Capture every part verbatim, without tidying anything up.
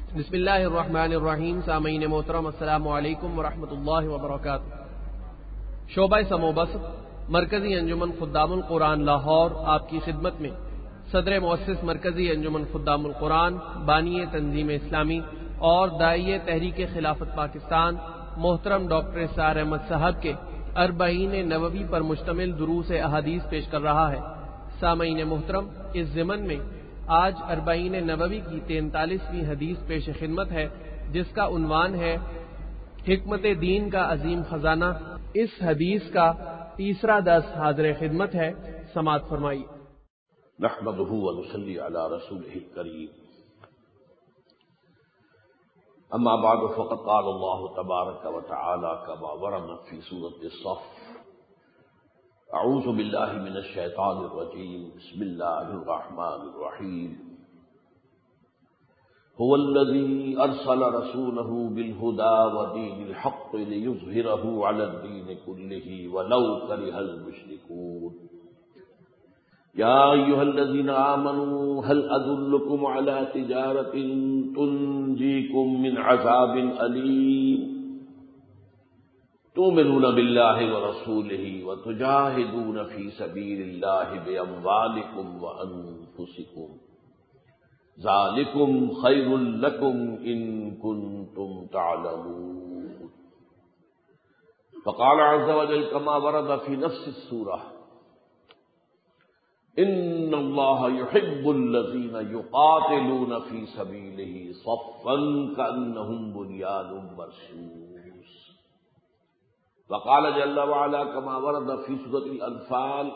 بسم اللہ الرحمن الرحیم. سامعین محترم السلام علیکم ورحمۃ اللہ وبرکاتہ. شعبہ سمو بسط مرکزی انجمن خدام القرآن لاہور آپ کی خدمت میں صدر مؤسس مرکزی انجمن خدام القرآن، بانی تنظیم اسلامی اور داعیہ تحریک خلافت پاکستان محترم ڈاکٹر اسرار احمد صاحب کے اربعین نووی پر مشتمل دروس احادیث پیش کر رہا ہے. سامعین محترم، اس ضمن میں آج اربعین نووی کی تینتالیسویں حدیث پیش خدمت ہے، جس کا عنوان ہے حکمت دین کا عظیم خزانہ. اس حدیث کا تیسرا درس حاضر خدمت ہے، سماعت فرمائی. نحمده ونصلي على رسوله الكريم. اما بعد فقد قال الله تبارك وتعالى كما ورد في سورة الصف: اعوذ بالله من الشيطان الرجيم. بسم الله الرحمن الرحيم. هو الذي ارسل رسوله بالهدى ودين الحق ليظهره على الدين كله ولو كره المشركون. يا أيها الذين آمنوا هل أدلكم على تجارة تنجيكم من عذاب أليم تؤمنون بالله ورسوله وتجاهدون في سبيل الله بأموالكم وأنفسكم ذلكم خير لكم إن كنتم تعلمون. فقال عز وجل كما ورد في نفس السورة: ان اللہ يحب الذین یقاتلون فی سبیلہ صفا کأنہم بنیان مرصوص. وقال جل وعلا كما ورد في سورة الانفال: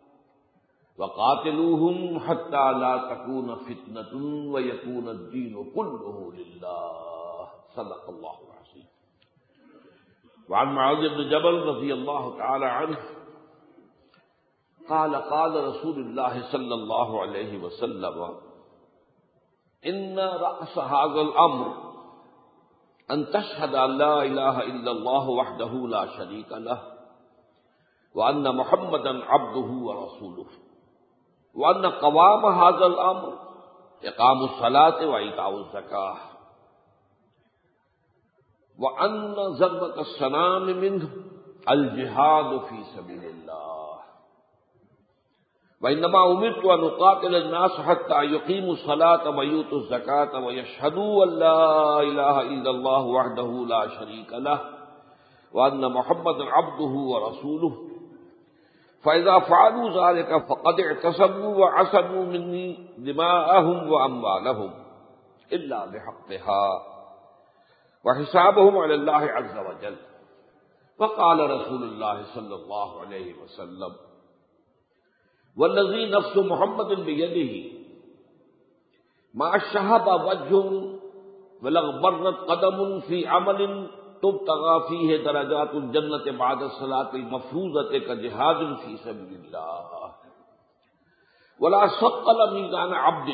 وقاتلوہم حتی لا تکون فتنة ویکون الدین کلہ للہ. صدق اللہ العظیم. وعن معاذ بن جبل رضی اللہ تعالی عنہ قال قال رسول اللہ صلی اللہ علیہ وسلم: ان رأس هذا الامر ان تشهد ان لا الہ الا اللہ وحدہ لا شریک لہ وان محمدا عبدہ ورسولہ وان قوام هذا الامر اقام الصلاة وایتاء الزکاة وان ضربۃ السنام منہ الجہاد فی سبیل اللہ. وإنما أمرت أن أقاتل الناس حتى يقيموا الصلاة ويؤتوا الزكاة ويشهدوا أن لا إله إلا الله وحده لا شريك له وأن محمدا عبده ورسوله. فإذا فعلوا ذلك فقد اعتصموا وعصموا مني دماءهم وأموالهم إلا بحقها وحسابهم على الله عز وجل. وقال رسول الله صلى الله عليه وسلم: والذی نفس محمد بیدہ ما شہب وجہ ولغبرت قدم فی عمل تبتغى فیہ درجات الجنت بعد الصلاة المفروضۃ کجہاد فی سبیل اللہ ولا ثقل میزان عبد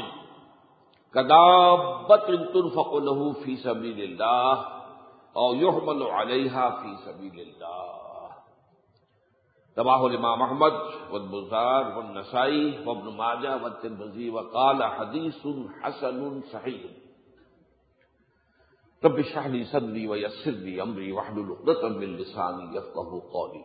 کدابۃ تنفق له فی سبیل اللہ او یحمل علیہا فی سبیل اللہ. رواه الامام احمد والبزار والنسائی وابن ماجہ والترمذی وقال حدیث حسن صحیح. رب اشرح لي صدری ویسر لي امری واحلل عقدۃ من لسانی یفقهوا قولی.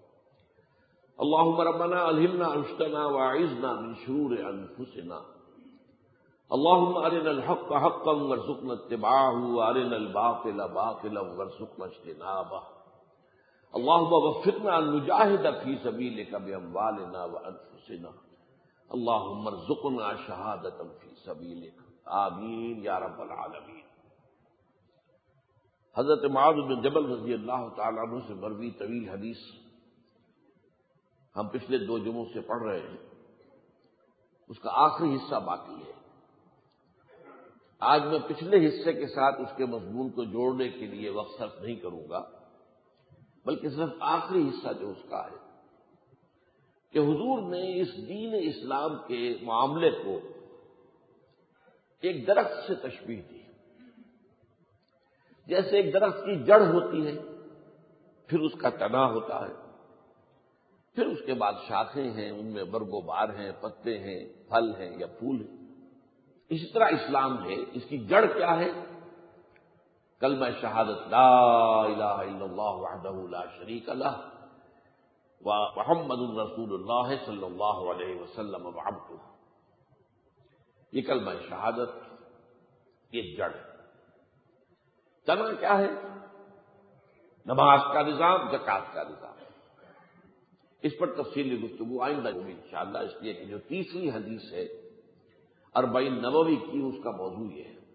اللهم ربنا الہمنا رشدنا واعذنا من شرور انفسنا. اللهم ارنا الحق حقا وارزقنا اتباعه وارنا الباطل باطلا وارزقنا اجتنابه. اللهم وفقنا ان نجاہد فی سبیلک باموالنا وانفسنا. اللهم ارزقنا شہادۃ فی سبیلک. آمین یا رب العالمین. حضرت معاذ بن جبل رضی اللہ تعالیٰ عنہ سے مروی طویل حدیث ہم پچھلے دو جمعوں سے پڑھ رہے ہیں. اس کا آخری حصہ باقی ہے. آج میں پچھلے حصے کے ساتھ اس کے مضمون کو جوڑنے کے لیے وقت صرف نہیں کروں گا، بلکہ صرف آخری حصہ جو اس کا ہے کہ حضور نے اس دین اسلام کے معاملے کو ایک درخت سے تشبیہ دی. جیسے ایک درخت کی جڑ ہوتی ہے، پھر اس کا تنا ہوتا ہے، پھر اس کے بعد شاخیں ہیں، ان میں برگ و بار ہیں، پتے ہیں، پھل ہیں یا پھول ہیں. اسی طرح اسلام ہے، اس کی جڑ کیا ہے؟ کلمہ شہادت لا الہ الا اللہ وحدہ لا شریک لہ ومحمد رسول اللہ صلی اللہ علیہ وسلم وعبدہ، یہ کلمہ شہادت یہ جڑ ہے۔ تنا کیا ہے؟ نماز کا نظام، زکوٰۃ کا نظام۔ اس پر تفصیلی گفتگو آئندہ ہوگی انشاءاللہ، اس لیے کہ جو تیسری حدیث ہے اربعین نووی کی، اس کا موضوع یہ ہے۔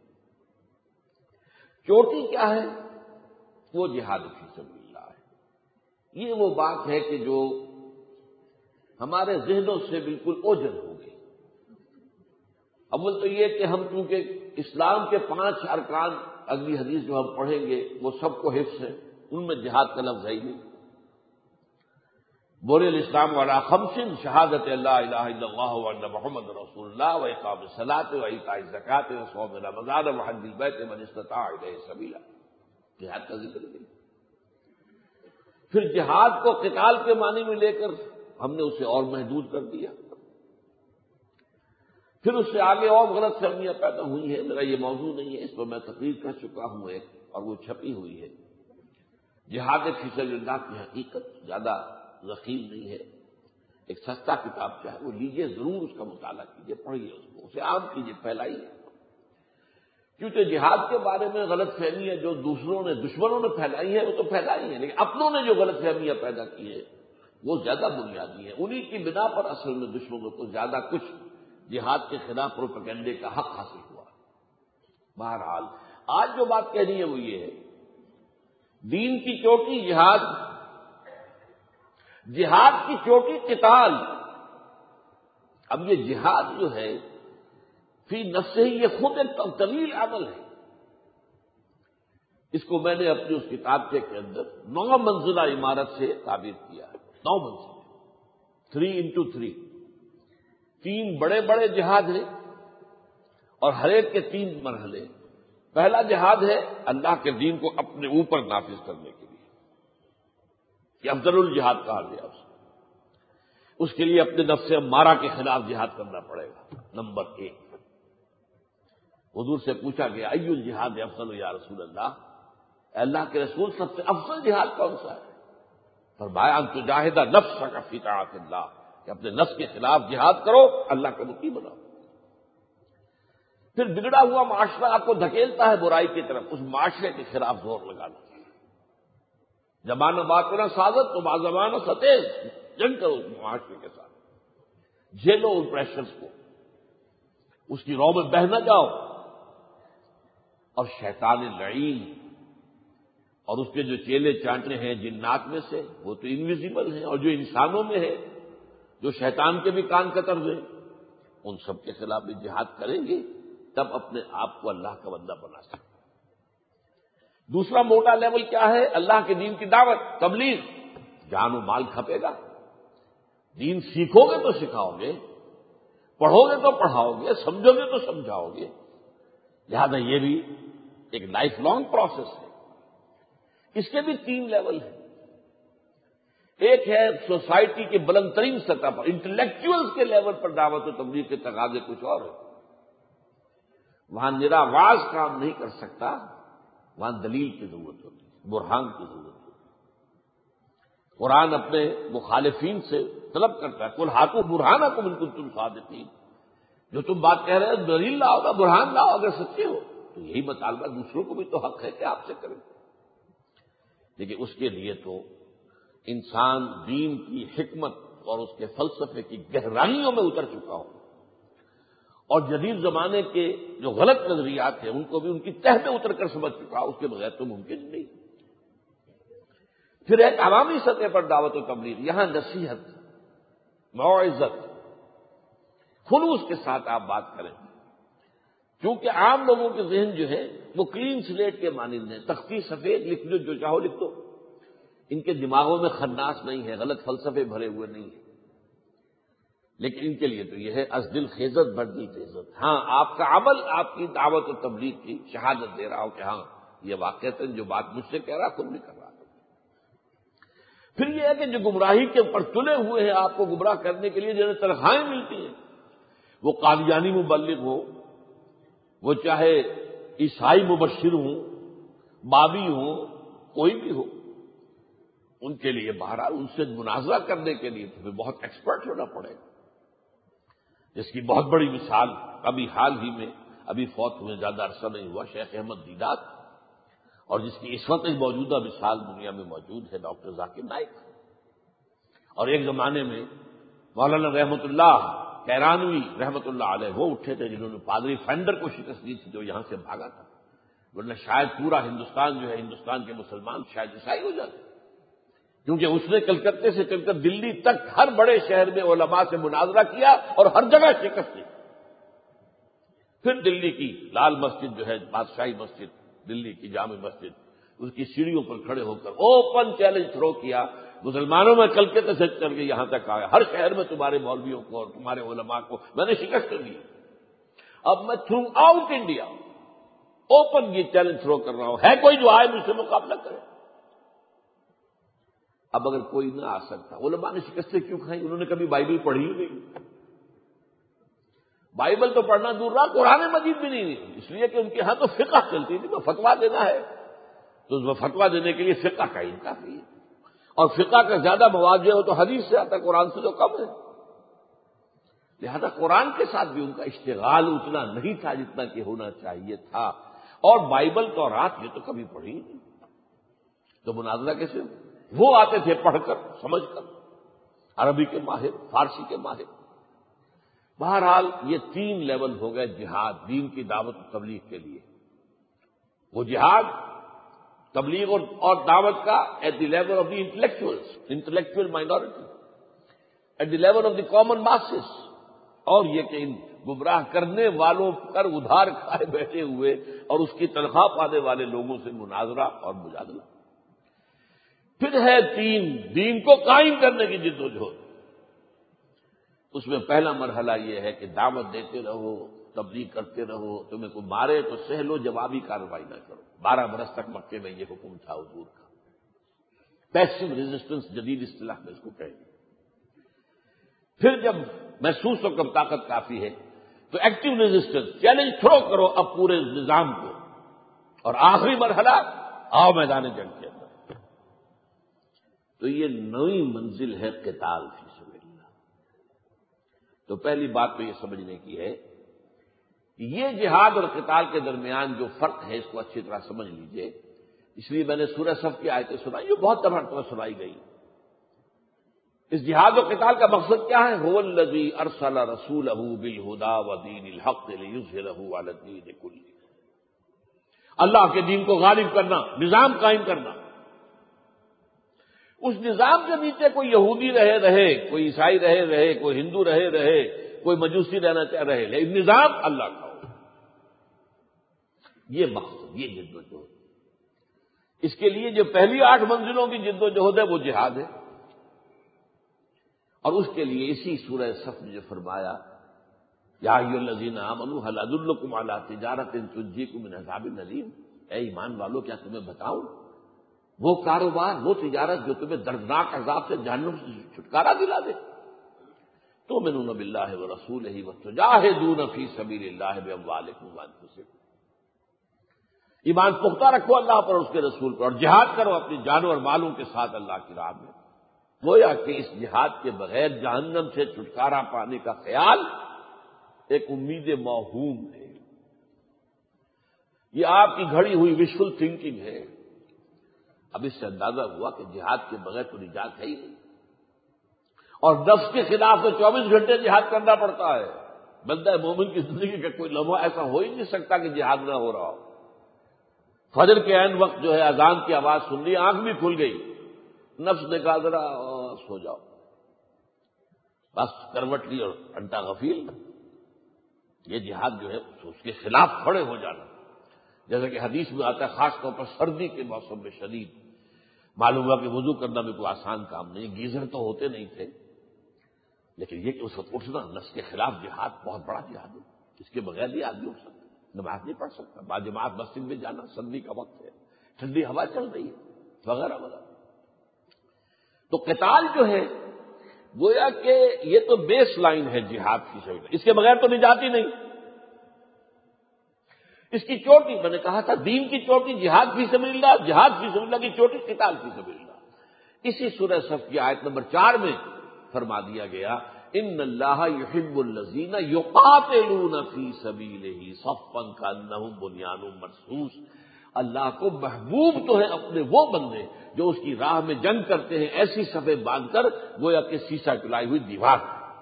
چوٹی کیا ہے؟ وہ جہاد فی سبیل اللہ ہے۔ یہ وہ بات ہے کہ جو ہمارے ذہنوں سے بالکل اوجھل ہو گئی۔ اول تو یہ کہ ہم چونکہ اسلام کے پانچ ارکان، اگلی حدیث جو ہم پڑھیں گے وہ سب کو حفظ ہے، ان میں جہاد کا لفظ ہے ہی نہیں۔ بنی الاسلام علی خمس، شہادت اللہ الہ الا اللہ وان محمد رسول اللہ واقام الصلاۃ وایتاء الزکوٰۃ وصوم رمضان وحج البیت من استطاع الیہ سبیلا، جہاد کا ذکر نہیں۔ پھر جہاد کو قتال کے معنی میں لے کر ہم نے اسے اور محدود کر دیا۔ پھر اس سے آگے اور غلط فہمیاں پیدا ہوئی ہیں، میرا یہ موضوع نہیں ہے، اس پر میں تقریر کر چکا ہوں ایک، اور وہ چھپی ہوئی ہے۔ جہاد فی سبیل اللہ کی حقیقت زیادہ ذخیر نہیں ہے، ایک سستا کتاب چاہے وہ لیجئے، ضرور اس کا مطالعہ کیجئے، پڑھیے اس کو، اسے عام کیجئے، پھیلائیے۔ کیونکہ جہاد کے بارے میں غلط فہمیاں جو دوسروں نے، دشمنوں نے پھیلائی ہیں وہ تو پھیلائی ہیں، لیکن اپنوں نے جو غلط فہمیاں پیدا کی ہیں وہ زیادہ بنیادی ہیں۔ انہی کی بنا پر اصل میں دشمنوں کو زیادہ کچھ جہاد کے خلاف پروپیگنڈے کا حق حاصل ہوا۔ بہرحال آج جو بات کہنی ہے وہ یہ ہے، دین کی چوٹی جہاد، جہاد کی چوٹی قتال۔ اب یہ جہاد جو ہے فی نفسہ ہی یہ خود ایک طویل عمل ہے۔ اس کو میں نے اپنی اس کتاب کے اندر نو منزلہ عمارت سے تعبیر کیا ہے، نو منزلہ، تھری انٹو تھری، تین بڑے بڑے جہاد ہیں اور ہر ایک کے تین مرحلے۔ پہلا جہاد ہے اللہ کے دین کو اپنے اوپر نافذ کرنے کے لیے، یہ افضل الجہاد کہا گیا اس اس کے لیے اپنے نفس امارہ کے خلاف جہاد کرنا پڑے گا، نمبر ایک۔ حضور سے پوچھا گیا ای الجہاد افضل یا رسول اللہ، اے اللہ کے رسول سب سے افضل جہاد کون سا ہے؟ فرمایا ان تجاہد نفسک فی طاعت اللہ، کہ اپنے نفس کے خلاف جہاد کرو، اللہ کا مطیع بناؤ۔ پھر بگڑا ہوا معاشرہ آپ کو دھکیلتا ہے برائی کی طرف، اس معاشرے کے خلاف زور لگانا، زمانہ باطنہ سازت تو بازمانہ ستیز، جنگ کرو اس معاشرے کے ساتھ، جھیلو ان پریشرز کو، اس کی رو میں بہہ نہ جاؤ۔ اور شیطان لعین اور اس کے جو چیلے چانٹے ہیں جنات میں سے، وہ تو انویزیبل ہیں، اور جو انسانوں میں ہے، جو شیطان کے بھی کان کتر ہوئے، ان سب کے خلاف بھی جہاد کریں گے، تب اپنے آپ کو اللہ کا بندہ بنا سکتے۔ دوسرا موٹا لیول کیا ہے؟ اللہ کے دین کی دعوت، تبلیغ، جان و مال کھپے گا۔ دین سیکھو گے تو سکھاؤ گے، پڑھو گے تو پڑھاؤ گے، سمجھو گے تو سمجھاؤ گے، لہذا یہ بھی ایک لائف لانگ پروسیس ہے۔ اس کے بھی تین لیول ہیں۔ ایک ہے سوسائٹی کے بلند ترین سطح پر، انٹلیکچوئلز کے لیول پر دعوت و تبلیغ کے تقاضے کچھ اور ہیں، وہاں نرا واز کام نہیں کر سکتا، وہاں دلیل کی ضرورت ہوتی ہے، برہان کی ضرورت ہوتی ہے۔ قرآن اپنے مخالفین سے طلب کرتا ہے قل ہاتوا برہانکم ان کنتم صادقین، جو تم بات کہہ رہے ہو دلیل لاؤ گا، برہان لاؤ اگر سچے ہو، تو یہی مطالبہ دوسروں کو بھی تو حق ہے کہ آپ سے کریں، لیکن اس کے لیے تو انسان دین کی حکمت اور اس کے فلسفے کی گہرائیوں میں اتر چکا ہو، اور جدید زمانے کے جو غلط نظریات ہیں ان کو بھی ان کی تہ میں اتر کر سمجھ چکا، اس کے بغیر تو ممکن نہیں۔ پھر ایک عوامی سطح پر دعوت و تبلیغ، یہاں نصیحت، موعظت، خلوص کے ساتھ آپ بات کریں، کیونکہ عام لوگوں کے ذہن جو ہے وہ کلین سلیٹ کے مانند ہیں، تختی سفید، لکھ لو جو چاہو لکھ دو، ان کے دماغوں میں خناس نہیں ہے، غلط فلسفے بھرے ہوئے نہیں ہیں، لیکن ان کے لیے تو یہ ہے از دل خیزت بر دل خیزت۔ ہاں آپ کا عمل آپ کی دعوت و تبلیغ کی شہادت دے رہا ہو کہ ہاں یہ واقعتاً جو بات مجھ سے کہہ رہا خود بھی کر رہا۔ پھر یہ ہے کہ جو گمراہی کے اوپر تلے ہوئے ہیں آپ کو گمراہ کرنے کے لیے جنہیں تنخواہیں ملتی ہیں، وہ قادیانی مبلغ ہو، وہ چاہے عیسائی مبشر ہوں، بابی ہو کوئی بھی ہو، ان کے لیے بہرحال ان سے مناظرہ کرنے کے لیے تمہیں بہت ایکسپرٹ ہونا پڑے گا، جس کی بہت بڑی مثال ابھی حال ہی میں ابھی فوت ہوئے زیادہ عرصہ نہیں ہوا شیخ احمد دیدات، اور جس کی اس وقت موجودہ مثال دنیا میں موجود ہے ڈاکٹر ذاکر نائک، اور ایک زمانے میں مولانا رحمت اللہ کیرانوی رحمت اللہ علیہ وہ اٹھے تھے جنہوں نے پادری فینڈر کو شکست دی تھی جو یہاں سے بھاگا تھا، ورنہ شاید پورا ہندوستان جو ہے ہندوستان کے مسلمان شاید عیسائی ہو جاتے، کیونکہ اس نے کلکتے سے چل کر دلی تک ہر بڑے شہر میں علماء سے مناظرہ کیا اور ہر جگہ شکست دی۔ پھر دلی کی لال مسجد جو ہے بادشاہی مسجد، دلی کی جامع مسجد، اس کی سیڑھیوں پر کھڑے ہو کر اوپن چیلنج تھرو کیا، مسلمانوں میں کلکتے سے چل کے یہاں تک آیا، ہر شہر میں تمہارے مولویوں کو اور تمہارے علماء کو میں نے شکست دی، اب میں تھرو آؤٹ انڈیا اوپن یہ چیلنج تھرو کر رہا ہوں، ہے کوئی جو آئے مجھ سے مقابلہ کرے؟ اب اگر کوئی نہ آ سکتا، علماء نے شکستیں کیوں کھائیں؟ انہوں نے کبھی بائبل پڑھی ہی نہیں، بائبل تو پڑھنا دور رہا، قرآن مجید بھی نہیں، اس لیے کہ ان کے ہاں تو فقہ چلتی تھی، تو فتویٰ دینا ہے تو اس میں فتویٰ دینے کے لیے فقہ کا علم کافی ہے، اور فقہ کا زیادہ مواد جو ہے وہ تو حدیث سے آتا ہے، قرآن سے تو کم ہے، لہذا قرآن کے ساتھ بھی ان کا اشتغال اتنا نہیں تھا جتنا کہ ہونا چاہیے تھا، اور بائبل تو رات یہ تو کبھی پڑھی نہیں، تو مناظرہ کیسے؟ وہ آتے تھے پڑھ کر سمجھ کر، عربی کے ماہر، فارسی کے ماہر۔ بہرحال یہ تین لیول ہو گئے جہاد دین کی دعوت و تبلیغ کے لیے، وہ جہاد تبلیغ اور دعوت کا at the level of the intellectuals intellectual minority, at the level of the common masses, اور یہ کہ ان گمراہ کرنے والوں پر ادھار کھائے بیٹھے ہوئے اور اس کی تنخواہ پانے والے لوگوں سے مناظرہ اور مجادلہ۔ پھر ہے تین دین کو قائم کرنے کی جد و جہد، اس میں پہلا مرحلہ یہ ہے کہ دعوت دیتے رہو، تبلیغ کرتے رہو، تمہیں کوئی مارے تو سہ لو، جوابی کارروائی نہ کرو۔ بارہ برس تک مکے میں یہ حکم تھا حضور کا، پیسو ریزسٹنس جدید اصطلاح میں اس کو کہیں گے۔ پھر جب محسوس ہو کر طاقت کافی ہے تو ایکٹیو ریزسٹنس، چیلنج تھرو کرو اب پورے نظام کو، اور آخری مرحلہ آؤ میدان جنگ کے اندر۔ تو یہ نئی منزل ہے قتال فی سبیل اللہ۔ تو پہلی بات تو یہ سمجھنے کی ہے کہ یہ جہاد اور قتال کے درمیان جو فرق ہے اس کو اچھی طرح سمجھ لیجئے، اس لیے میں نے سورہ صف کی آیتیں سنائی جو بہت مرتبہ سنائی گئی۔ اس جہاد و قتال کا مقصد کیا ہے؟ هو الذی ارسل رسولہ بالہدی ودین الحق لیظہرہ علی الدین کلہ، اللہ کے دین کو غالب کرنا، نظام قائم کرنا۔ اس نظام کے نیچے کوئی یہودی رہے رہے، کوئی عیسائی رہے رہے، کوئی ہندو رہے رہے، کوئی مجوسی رہنا چاہ رہے، لیکن نظام اللہ کا ہو، یہ مقصد، یہ جد و جہد۔ اس کے لیے جو پہلی آٹھ منزلوں کی جد و جہد ہے وہ جہاد ہے، اور اس کے لیے اسی سورہ صف میں جو فرمایا یا ایھا الذین آمنوا ھل ادلکم علی تجارۃ تنجیکم من عذاب الیم، اے ایمان والو کیا تمہیں بتاؤں وہ کاروبار، وہ تجارت جو تمہیں دردناک عذاب سے، جہنم سے چھٹکارا دلا دے۔ تؤمنون باللہ ورسولہ وتجاہدون فی سبیل اللہ باموالکم وانفسکم، ایمان پختہ رکھو اللہ پر اور اس کے رسول پر، اور جہاد کرو اپنی جانوں اور مالوں کے ساتھ اللہ کی راہ میں۔ گویا کہ اس جہاد کے بغیر جہنم سے چھٹکارا پانے کا خیال ایک امید موہوم ہے، یہ آپ کی گھڑی ہوئی وشفل تھنکنگ ہے۔ اب اس سے اندازہ ہوا کہ جہاد کے بغیر تو نجات ہے ہی نہیں، اور نفس کے خلاف تو چوبیس گھنٹے جہاد کرنا پڑتا ہے۔ بندہ مومن کی زندگی کا کوئی لمحہ ایسا ہو ہی نہیں سکتا کہ جہاد نہ ہو رہا ہو۔ فجر کے عین وقت جو ہے اذان کی آواز سن لی، آنکھ بھی کھل گئی، نفس نے کہا ذرا سو جاؤ، بس کروٹ لی اور گھنٹہ غفیل۔ یہ جہاد جو ہے اس کے خلاف کھڑے ہو جانا، جیسا کہ حدیث میں آتا ہے، خاص طور پر سردی کے موسم میں شدید، معلوم ہوا کہ وضو کرنا بھی کوئی آسان کام نہیں، گیزر تو ہوتے نہیں تھے، لیکن یہ کہ اس وقت اٹھنا نفس کے خلاف جہاد بہت بڑا جہاد ہے، اس کے بغیر بھی آدمی اٹھ سکتا، نماز نہیں پڑھ سکتا، باجماعت مسجد میں جانا، سردی کا وقت ہے، ٹھنڈی ہوا چل رہی ہے، وغیرہ وغیرہ۔ تو قتال جو ہے گویا کہ یہ تو بیس لائن ہے جہاد کی شکل، اس کے بغیر تو نجات ہی نہیں۔ اس کی چوٹی میں نے کہا تھا دین کی چوٹی جہاد فی سبیل اللہ، جہاد فی سبیل اللہ کی چوٹی قتال فی سبیل اللہ۔ اسی سورہ صف کی آیت نمبر چار میں فرما دیا گیا ان اللہ یحب الذین یقاتلون فی سبیلہ صفا کانہم بنیان مرصوص، اللہ کو محبوب تو ہے اپنے وہ بندے جو اس کی راہ میں جنگ کرتے ہیں ایسی صفیں باندھ کر گویا کہ سیسا چلائی ہوئی دیوار،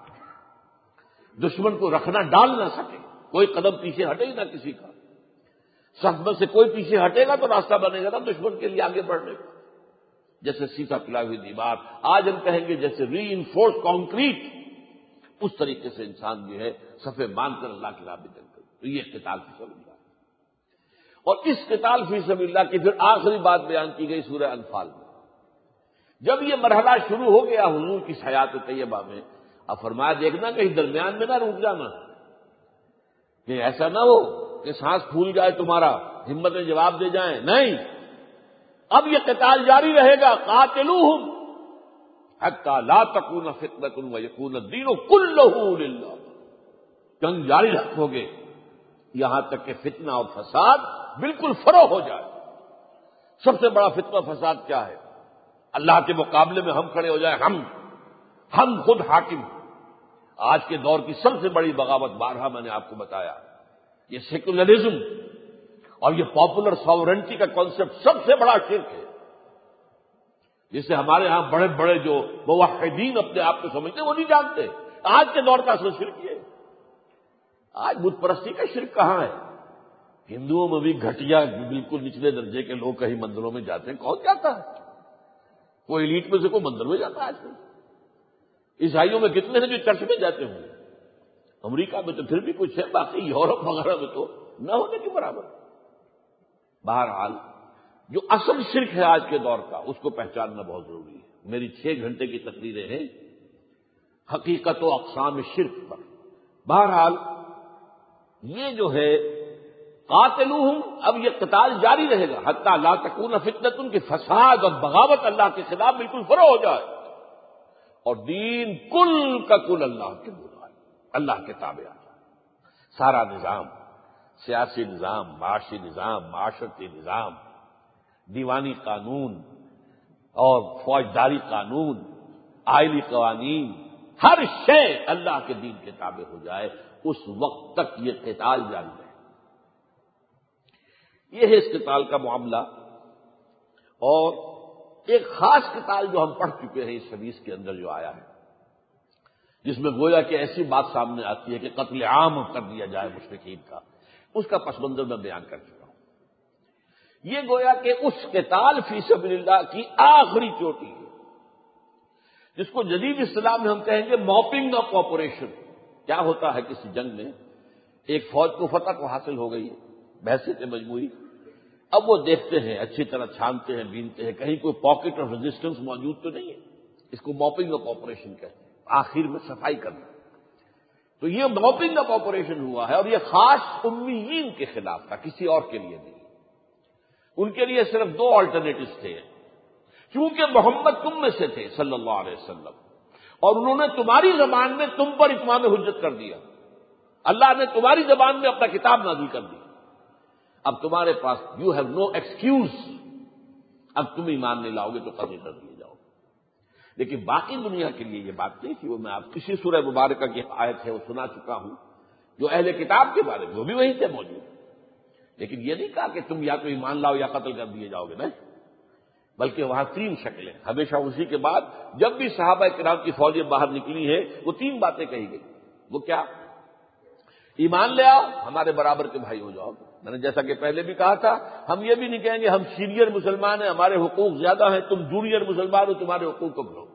دشمن کو رکھنا ڈال نہ سکے، کوئی قدم پیچھے ہٹے ہی نہ کسی کا، صف میں سے کوئی پیچھے ہٹے گا تو راستہ بنے گا نا دشمن کے لیے آگے بڑھنے کا، جیسے سیسا چلائی ہوئی دیوار، آج ہم کہیں گے جیسے ری انفورس کانکریٹ، اس طریقے سے انسان جو ہے صفیں باندھ کر اللہ کی راہ میں جنگ کرے، تو یہ قتال فی سبیل اللہ۔ اور اس قتال فی سبیل اللہ کی پھر آخری بات بیان کی گئی سورہ انفال میں، جب یہ مرحلہ شروع ہو گیا حضور کی حیات طیبہ میں، اب فرمایا دیکھنا کہیں درمیان میں نہ رک جانا، کہ ایسا نہ ہو کہ سانس پھول جائے تمہارا، ہمت میں جواب دے جائیں، نہیں، اب یہ قتال جاری رہے گا، قاتلوہم حتی لا تکون فتنۃ ویکون الدین کلہ للہ، جنگ جاری رکھو گے یہاں تک کہ فتنہ اور فساد بالکل فروغ ہو جائے۔ سب سے بڑا فتنہ فساد کیا ہے؟ اللہ کے مقابلے میں ہم کھڑے ہو جائیں، ہم ہم خود حاکم۔ آج کے دور کی سب سے بڑی بغاوت، بارہا میں نے آپ کو بتایا، یہ سیکولرزم اور یہ پاپولر ساورنٹی کا کانسیپٹ سب سے بڑا شرک ہے، جسے ہمارے ہاں بڑے بڑے جو موحدین اپنے آپ کو سمجھتے ہیں وہ نہیں جانتے۔ آج کے دور کا اصل شرک یہ ہے۔ آج بت پرستی کا شرک کہاں ہے؟ ہندوؤں میں بھی گھٹیا بالکل نچلے درجے کے لوگ کہیں مندروں میں جاتے ہیں، کون جاتا ہے؟ کوئی ایلیٹ میں سے کوئی مندر میں جاتا ہے آج کل؟ عیسائیوں میں کتنے ہیں جو چرچ میں جاتے ہوں، امریکہ میں تو پھر بھی کچھ ہے، باقی یورپ وغیرہ میں تو نہ ہونے کے برابر۔ بہرحال جو اصل شرک ہے آج کے دور کا، اس کو پہچاننا بہت ضروری ہے۔ میری چھ گھنٹے کی تقریریں ہیں حقیقت و اقسام شرک پر۔ بہرحال یہ جو ہے قاتلوہم، اب یہ قتال جاری رہے گا حتی لا تکون فتنۃ، ان کی فساد اور بغاوت اللہ کے خلاف بالکل فروغ ہو جائے، اور دین کل کا کل اللہ کے مراد، اللہ کے تابع آ جائے۔ سارا نظام، سیاسی نظام، معاشی نظام، معاشرتی نظام، دیوانی قانون اور فوجداری قانون، آئلی قوانین، ہر شے اللہ کے دین کے تابع ہو جائے، اس وقت تک یہ قتال جاری رہے۔ یہ ہے اس قتال کا معاملہ۔ اور ایک خاص قتال جو ہم پڑھ چکے ہیں اس حدیث کے اندر جو آیا ہے، جس میں گویا کہ ایسی بات سامنے آتی ہے کہ قتل عام کر دیا جائے مشرکین کا، اس کا پس منظر میں بیان کر چکا ہوں۔ یہ گویا کہ اس قتال فی سبیل اللہ کی آخری چوٹی ہے، جس کو جدید اصطلاح میں ہم کہیں گے موپنگ آف آپریشن۔ کیا ہوتا ہے کسی جنگ میں؟ ایک فوج کو فتح کو حاصل ہو گئی ہے بحثیت مجموعی، اب وہ دیکھتے ہیں، اچھی طرح چھانتے ہیں، بینتے ہیں، کہیں کوئی پاکٹ آف ریزسٹنس موجود تو نہیں ہے، اس کو موپنگ آف آپریشن کہتے ہیں، آخر میں صفائی کرنا۔ تو یہ موپنگ آف آپریشن ہوا ہے، اور یہ خاص امیین کے خلاف تھا، کسی اور کے لیے نہیں۔ ان کے لیے صرف دو آلٹرنیٹوز تھے، چونکہ محمد تم میں سے تھے صلی اللہ علیہ وسلم، اور انہوں نے تمہاری زبان میں تم پر اتمام حجت کر دیا، اللہ نے تمہاری زبان میں اپنا کتاب نازل کر دی، اب تمہارے پاس یو ہیو نو ایکسکیوز، اب تم ایمان نہیں لاؤ گے تو قتل کر دیے جاؤ گے۔ لیکن باقی دنیا کے لیے یہ بات نہیں تھی، وہ میں آپ کسی سورہ مبارکہ کی آیت ہے وہ سنا چکا ہوں، جو اہل کتاب کے بارے میں، وہ بھی وہیں تھے موجود، لیکن یہ نہیں کہا کہ تم یا تو ایمان لاؤ یا قتل کر دیے جاؤ گے، نہیں، بلکہ وہاں تین شکلیں ہمیشہ اسی کے بعد جب بھی صحابہ کرام کی فوجیں باہر نکلی ہیں وہ تین باتیں کہی گئی۔ وہ کیا؟ ایمان لے آؤ، ہمارے برابر کے بھائی ہو جاؤ۔ میں نے جیسا کہ پہلے بھی کہا تھا، ہم یہ بھی نہیں کہیں گے ہم سینئر مسلمان ہیں، ہمارے حقوق زیادہ ہیں، تم جونیئر مسلمان ہو، تمہارے حقوق کم لو۔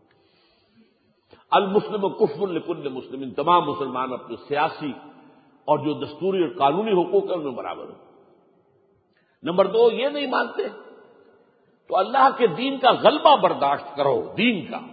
المسلم کفر لکل مسلم، تمام مسلمان اپنے سیاسی اور جو دستوری اور قانونی حقوق ہیں ان میں برابر ہو۔ نمبر دو، یہ نہیں مانتے تو اللہ کے دین کا غلبہ برداشت کرو، دین کا،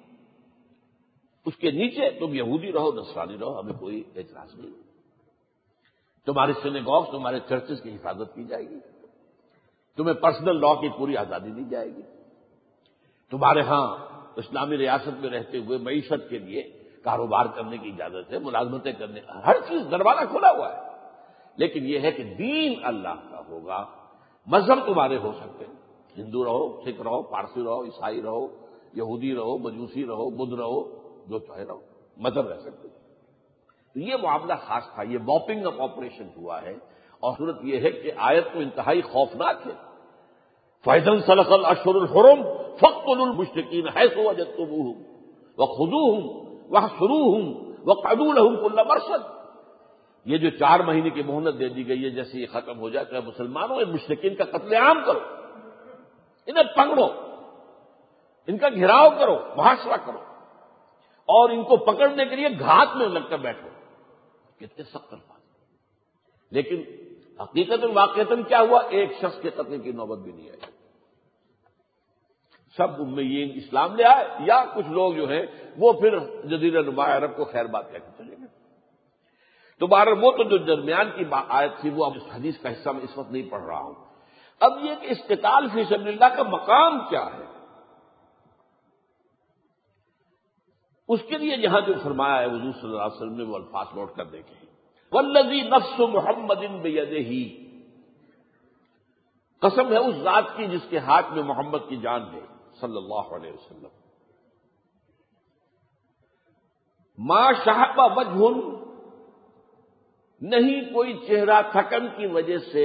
اس کے نیچے تم یہودی رہو، نصرانی رہو، ہمیں کوئی اعتراض نہیں، تمہارے سینیگوگز، تمہارے چرچز کی حفاظت کی جائے گی، تمہیں پرسنل لا کی پوری آزادی دی جائے گی، تمہارے ہاں اسلامی ریاست میں رہتے ہوئے معیشت کے لیے کاروبار کرنے کی اجازت ہے، ملازمتیں کرنے، ہر چیز دروازہ کھلا ہوا ہے۔ لیکن یہ ہے کہ دین اللہ کا ہوگا. مذہب تمہارے ہو سکتے ہیں، ہندو رہو، سکھ رہو، پارسی رہو، عیسائی رہو، یہودی رہو، مجوسی رہو، بدھ رہو، جو چاہے رہو، مذہب رہ سکتے. تو یہ معاملہ خاص تھا، یہ موپنگ اپ آپریشن ہوا ہے. اور صورت یہ ہے کہ آیت تو انتہائی خوفناک ہے. فَإِذَا انسَلَخَ الْأَشْهُرُ الْحُرُمُ فَاقْتُلُوا الْمُشْرِكِينَ حَيْثُ وَجَدتُّمُوهُمْ وَخُذُوهُمْ وَاحْصُرُوهُمْ وَاقْعُدُوا لَهُمْ كُلَّ مَرْصَدٍ. یہ جو چار مہینے کی مہلت دے دی گئی ہے، جیسے یہ ختم ہو جائے کہ مسلمانوں ان مشرکین کا قتل عام کرو، انہیں پکڑو، ان کا گھیراؤ کرو، محاصرہ کرو، اور ان کو پکڑنے کے لیے گھات میں لگ کر بیٹھو. کتنے سخت الفاظ. لیکن حقیقت واقعتاً کیا ہوا؟ ایک شخص کے قتل کی نوبت بھی نہیں آئی. سب امیین اسلام لے آئے، یا کچھ لوگ جو ہیں وہ پھر جزیرہ نما عرب کو خیر بات کہہ کے چلے گئے. تو بہرحال وہ تو جو درمیان کی آیت تھی وہ اب اس حدیث کا حصہ میں اس وقت نہیں پڑھ رہا ہوں. اب یہ کہ اس قتال فی سبیل اللہ کا مقام کیا ہے، اس کے لیے جہاں جو فرمایا ہے حضور صلی اللہ علیہ وسلم نے وہ الفاظ نوٹ کر دیکھے ہیں. والذی نفس محمد بیدہ، قسم ہے اس ذات کی جس کے ہاتھ میں محمد کی جان ہے صلی اللہ علیہ وسلم. ما شہب وجہ، نہیں کوئی چہرہ تھکن کی وجہ سے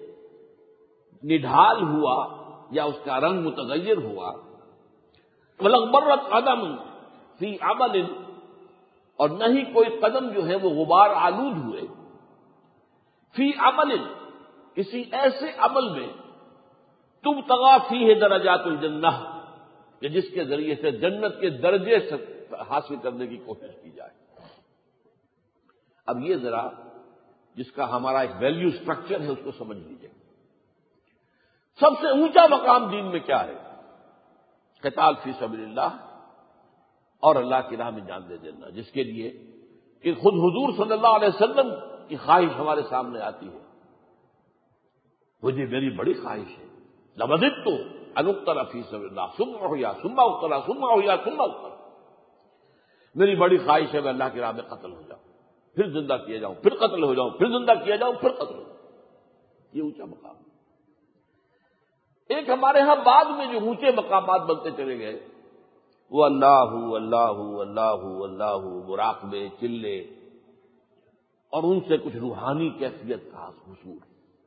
نڈھال ہوا یا اس کا رنگ متغیر ہوا. وَلَغْبَرَّتْ قَدَمٌ فی عمل، اور نہیں کوئی قدم جو ہے وہ غبار آلود ہوئے. فی عمل، کسی ایسے عمل میں تبتغى فیہ درجات الجنہ، کہ جس کے ذریعے سے جنت کے درجے حاصل کرنے کی کوشش کی جائے. اب یہ ذرا جس کا ہمارا ایک ویلیو سٹرکچر ہے اس کو سمجھ لیجیے. سب سے اونچا مقام دین میں کیا ہے؟ قتال فی سبیل اللہ اور اللہ کی راہ میں جان دے دینا، جس کے لیے کہ خود حضور صلی اللہ علیہ وسلم کی خواہش ہمارے سامنے آتی ہے. مجھے میری بڑی خواہش ہے، لَوَدِدتُّ أَنْ أُقْتَلَ فِي سَبِيلِ اللَّهِ ثُمَّ أُحْيَا ثُمَّ أُقْتَلَ ثُمَّ أُحْيَا ثُمَّ أُقْتَلَ. میری بڑی خواہش ہے میں اللہ کی راہ میں قتل ہو جاؤں، پھر زندہ کیا جاؤں، پھر قتل ہو جاؤں، پھر زندہ کیا جاؤں، پھر قتل ہو جاؤں. یہ اونچا مقام. ایک ہمارے ہاں بعد میں جو اونچے مقامات بنتے چلے گئے وہ اللہ اللہ اللہ اللہ مراقبے، چلے، اور ان سے کچھ روحانی کیفیت کا حصول.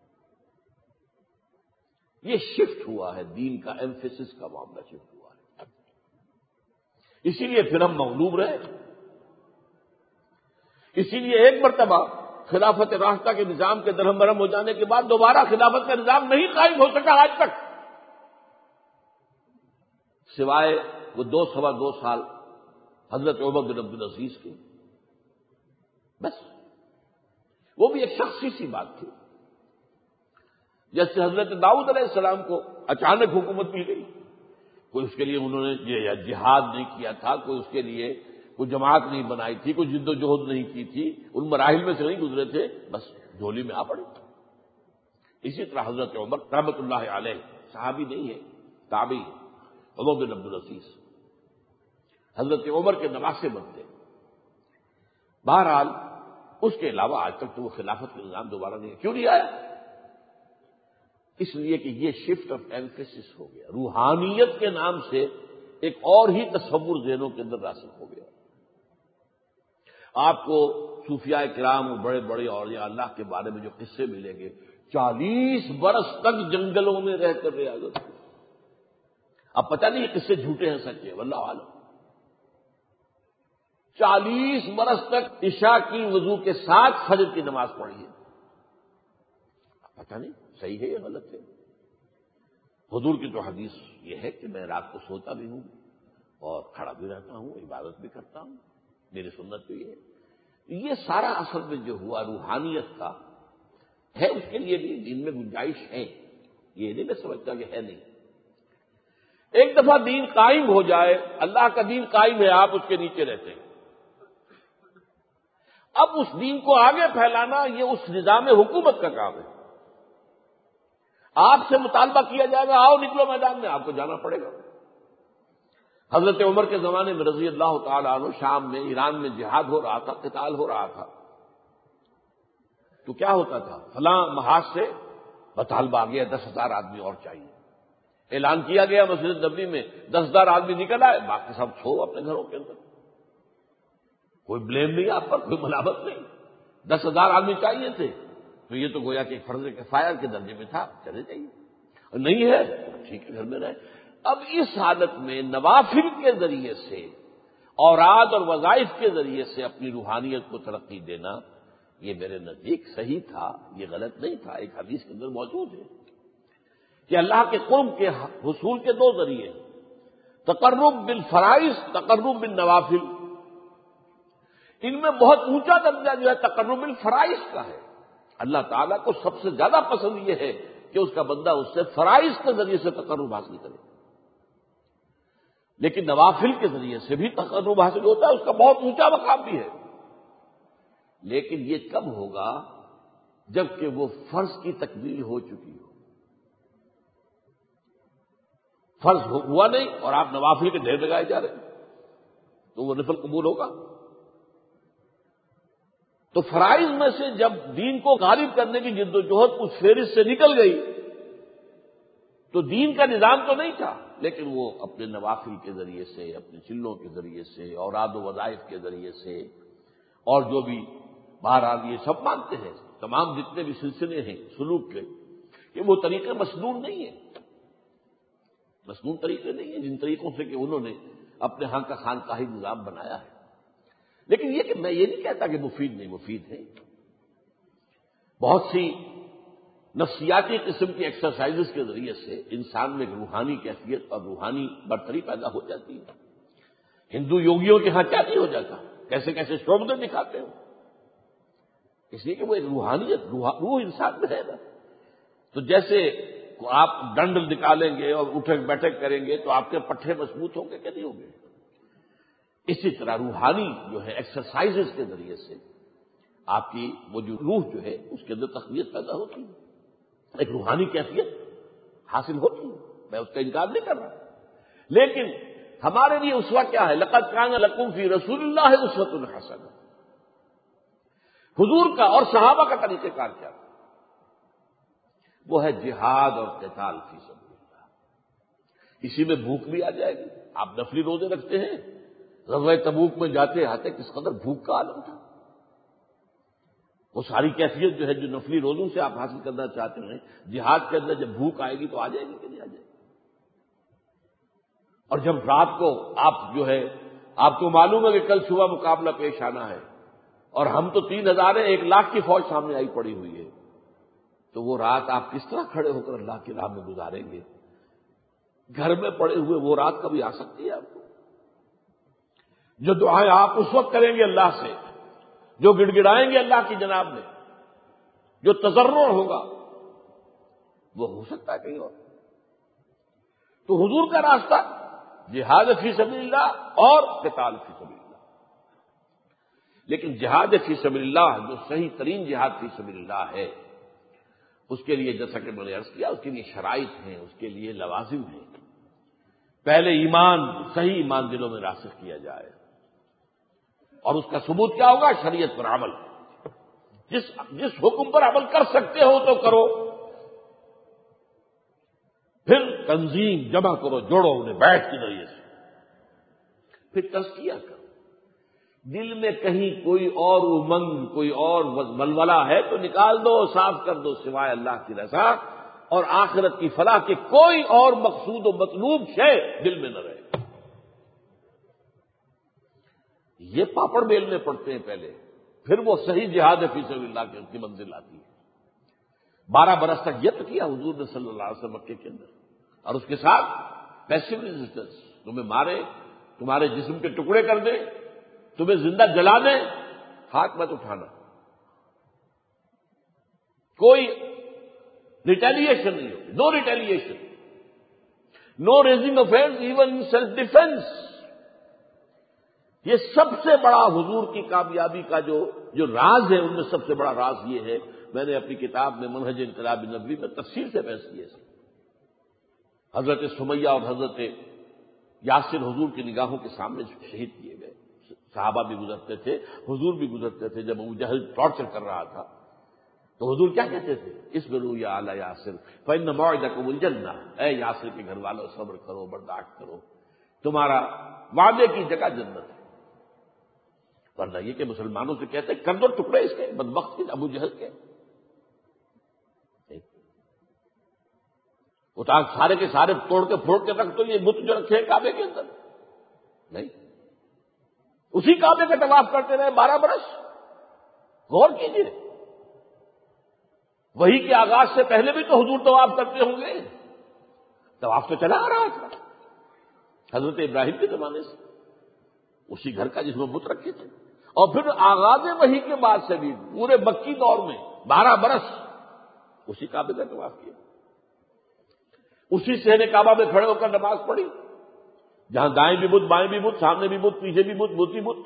یہ شفٹ ہوا ہے، دین کا ایمفیسس کا معاملہ شفٹ ہوا ہے. اسی لیے پھر ہم مغلوب رہے. اسی لیے ایک مرتبہ خلافت راستہ کے نظام کے درہم برہم ہو جانے کے بعد دوبارہ خلافت کا نظام نہیں قائم ہو سکا آج تک، سوائے وہ دو سوا دو سال حضرت عمر بن عبدالعزیز کے. بس وہ بھی ایک شخصی سی بات تھی. جیسے حضرت داؤد علیہ السلام کو اچانک حکومت مل گئی، کوئی اس کے لیے انہوں نے جہاد نہیں کیا تھا، کوئی اس کے لیے کوئی جماعت نہیں بنائی تھی، کوئی جد و جہد نہیں کی تھی، ان مراحل میں سے نہیں گزرے تھے، بس جھولی میں آ پڑے. اسی طرح حضرت عمر رحمۃ اللہ علیہ صحابی نہیں ہے، تابعی ہے، عمر بن عبدالعزیز حضرت عمر کے نواسے بنتے. بہرحال اس کے علاوہ آج تک تو وہ خلافت کا نظام دوبارہ نہیں. کیوں نہیں آیا؟ اس لیے کہ یہ شفٹ آف ایمفیسس ہو گیا، روحانیت کے نام سے ایک اور ہی تصور ذہنوں کے اندر راسخ ہو گیا. آپ کو صوفیاء کرام اور بڑے بڑے اولیاء اللہ کے بارے میں جو قصے ملیں گے، چالیس برس تک جنگلوں میں رہ کر ریاضت. اب پتہ نہیں یہ قصے جھوٹے ہیں سچے، واللہ عالم. چالیس برس تک عشاء کی وضو کے ساتھ فجر کی نماز پڑھی ہے. پتہ نہیں صحیح ہے یا غلط ہے. حضور کی تو حدیث یہ ہے کہ میں رات کو سوتا بھی ہوں اور کھڑا بھی رہتا ہوں، عبادت بھی کرتا ہوں، میری سنت تو یہ ہے. یہ سارا اصل میں جو ہوا روحانیت کا ہے، اس کے لیے بھی دین میں گنجائش ہے. یہ نہیں میں سمجھتا کہ ہے نہیں. ایک دفعہ دین قائم ہو جائے، اللہ کا دین قائم ہے، آپ اس کے نیچے رہتے ہیں. اب اس دین کو آگے پھیلانا یہ اس نظام حکومت کا کام ہے. آپ سے مطالبہ کیا جائے گا، آؤ نکلو میدان میں، آپ کو جانا پڑے گا. حضرت عمر کے زمانے میں رضی اللہ تعالی عنہ شام میں ایران میں جہاد ہو رہا تھا، قتال ہو رہا تھا. تو کیا ہوتا تھا، فلاں محاذ سے مطالبہ آ گیا دس ہزار آدمی اور چاہیے، اعلان کیا گیا مسجد نبوی میں دس ہزار آدمی نکل آئے، باقی سب چھو اپنے گھروں کے اندر، کوئی بلیم نہیں آپ پر، کوئی ملامت نہیں، دس ہزار آدمی چاہیے تھے، تو یہ تو گویا کہ ایک فرض کفایہ کے درجے میں تھا، چلے جائیے، اور نہیں ہے ٹھیک ہے گھر میں رہے۔ اب اس حالت میں نوافل کے ذریعے سے، اوراد اور وظائف کے ذریعے سے اپنی روحانیت کو ترقی دینا، یہ میرے نزدیک صحیح تھا، یہ غلط نہیں تھا۔ ایک حدیث کے اندر موجود ہے کہ اللہ کے قرب کے حصول کے دو ذریعے ہیں، تقرب بالفرائض، تقرب بالنوافل۔ ان میں بہت اونچا درجہ جو ہے تقرب بالفرائض کا ہے۔ اللہ تعالیٰ کو سب سے زیادہ پسند یہ ہے کہ اس کا بندہ اس سے فرائض کے ذریعے سے تقرب حاصل کرے، لیکن نوافل کے ذریعے سے بھی تقرب حاصل ہوتا ہے، اس کا بہت اونچا مقام بھی ہے، لیکن یہ کب ہوگا جبکہ وہ فرض کی تکمیل ہو چکی ہو۔ فرض ہوا نہیں اور آپ نوافل کے ڈھیر لگائے جا رہے ہیں تو وہ نفل قبول ہوگا؟ تو فرائض میں سے جب دین کو غالب کرنے کی جد و جہد اس فہرست سے نکل گئی تو دین کا نظام تو نہیں تھا، لیکن وہ اپنے نوافل کے ذریعے سے، اپنے چلوں کے ذریعے سے، اوراد و وظائف کے ذریعے سے، اور جو بھی بہرحال یہ سب مانتے ہیں تمام جتنے بھی سلسلے ہیں سلوک کے، کہ وہ طریقے مسنون نہیں ہیں، مسنون طریقے نہیں ہیں جن طریقوں سے کہ انہوں نے اپنے ہاں کا خانقاہی نظام بنایا ہے۔ لیکن یہ کہ میں یہ نہیں کہتا کہ مفید نہیں، مفید ہے۔ بہت سی نفسیاتی قسم کی ایکسرسائزز کے ذریعے سے انسان میں ایک روحانی کیفیت اور روحانی برتری پیدا ہو جاتی ہے۔ ہندو یوگیوں کے ہاں کیا نہیں ہو جاتا، کیسے کیسے شعبے دکھاتے ہو، اس لیے کہ وہ ایک روحانیت روح, روح انسان میں ہے نا۔ تو جیسے آپ ڈنڈ نکالیں گے اور اٹھک بیٹھک کریں گے تو آپ کے پٹھے مضبوط ہوں گے کہ نہیں ہوں گے، اسی طرح روحانی جو ہے ایکسرسائزز کے ذریعے سے آپ کی وہ جو روح جو ہے اس کے اندر تقویت پیدا ہوتی ہے، ایک روحانی کیفیت حاصل ہوتی ہے، میں اس کا انکار نہیں کر رہا، لیکن ہمارے لیے اسوہ کیا ہے؟ لقد کان لکم فی رسول اللہ اسوۃ حسنہ، حضور کا اور صحابہ کا طریقہ کار کیا تھا؟ وہ ہے جہاد اور قتال فی سبیل اللہ۔ اسی میں بھوک بھی آ جائے گی، آپ نفلی روزے رکھتے ہیں، غزوہ تبوک میں جاتے آتے کس قدر بھوک کا عالم تھا، وہ ساری کیفیت جو ہے جو نفلی روزوں سے آپ حاصل کرنا چاہتے ہیں، جہاد کے اندر جب بھوک آئے گی تو آ جائے گی کہ نہیں آ جائے گی؟ اور جب رات کو آپ جو ہے آپ کو معلوم ہے کہ کل صبح مقابلہ پیش آنا ہے اور ہم تو تین ہزار ہیں، ایک لاکھ کی فوج سامنے آئی پڑی ہوئی ہے، تو وہ رات آپ کس طرح کھڑے ہو کر اللہ کی راہ میں گزاریں گے؟ گھر میں پڑے ہوئے وہ رات کبھی آ سکتی ہے آپ کو؟ جو دعائیں آپ اس وقت کریں گے اللہ سے، جو گڑ گڑائیں گے اللہ کی جناب میں، جو تضرع ہوگا وہ ہو سکتا ہے کہیں اور۔ تو حضور کا راستہ جہاد فی سبیل اللہ اور قتال فی سبیل اللہ، لیکن جہاد فی سبیل اللہ جو صحیح ترین جہاد فی سبیل اللہ ہے، اس کے لیے جیسا کہ میں نے عرض کیا اس کے لیے شرائط ہیں، اس کے لیے لوازم ہیں۔ پہلے ایمان، صحیح ایمان دلوں میں راسخ کیا جائے، اور اس کا ثبوت کیا ہوگا؟ شریعت پر عمل۔ جس جس حکم پر عمل کر سکتے ہو تو کرو، پھر تنظیم جمع کرو، جوڑو انہیں بیٹھ کے ذریعے سے، پھر تزکیہ کرو۔ دل میں کہیں کوئی اور امنگ، کوئی اور ولولہ ہے تو نکال دو، صاف کر دو، سوائے اللہ کی رضا اور آخرت کی فلاح کے کوئی اور مقصود و مطلوب شے دل میں نہ رہے۔ یہ پاپڑ بیلنے پڑتے ہیں پہلے، پھر وہ صحیح جہاد فی سبیل اللہ کی منزل آتی ہے۔ بارہ برس تک یہ تو کیا حضور نے صلی اللہ علیہ وسلم مکے کے اندر، اور اس کے ساتھ پیسو ریزسٹنس، تمہیں مارے، تمہارے جسم کے ٹکڑے کر دیں، تمہیں زندہ جلا دیں، ہاتھ مت اٹھانا، کوئی ریٹیلیشن نہیں ہوگی، no retaliation, no raising of hands even in self defence. یہ سب سے بڑا حضور کی کامیابی کا جو جو راز ہے، ان میں سب سے بڑا راز یہ ہے، میں نے اپنی کتاب میں منہج انقلاب نبوی میں تفصیل سے بحث کی ہے۔ حضرت سمیہ اور حضرت یاسر حضور کی نگاہوں کے سامنے شہید کیے گئے، صحابہ بھی گزرتے تھے، حضور بھی گزرتے تھے، جب ابو جہل ٹارچر کر رہا تھا تو حضور کیا کہتے تھے؟ اصبروا یا آل یاسر فإن موعدکم الجنہ، اے یاسر کے گھر والوں صبر کرو، برداشت کرو، تمہارا وعدے کی جگہ جنت ہے۔ ورنہ یہ کہ مسلمانوں سے کہتے کر دو ٹکڑے اس کے، بدبخت کے ابو جہل کے، اتار سارے کے سارے توڑ کے پھوڑ کے رکھ دو یہ بت جو رکھے ہیں کعبے کے اندر، نہیں، اسی کعبے کا طواف کرتے رہے بارہ برس۔ غور کیجیے، وہی کے آغاز سے پہلے بھی تو حضور طواف کرتے ہوں گے، طواف تو چلا آ رہا تھا حضرت ابراہیم کے زمانے سے، اسی گھر کا جس میں بت رکھے تھے، اور پھر آغاز وہی کے بعد سے بھی پورے مکی دور میں بارہ برس اسی کعبے کا طواف کیا، اسی صحن کعبہ میں کھڑے ہو کر نماز پڑھی، جہاں دائیں بھی بت، بائیں بھی بت، سامنے بھی بت، پیچھے بھی بت، بت ہی بت۔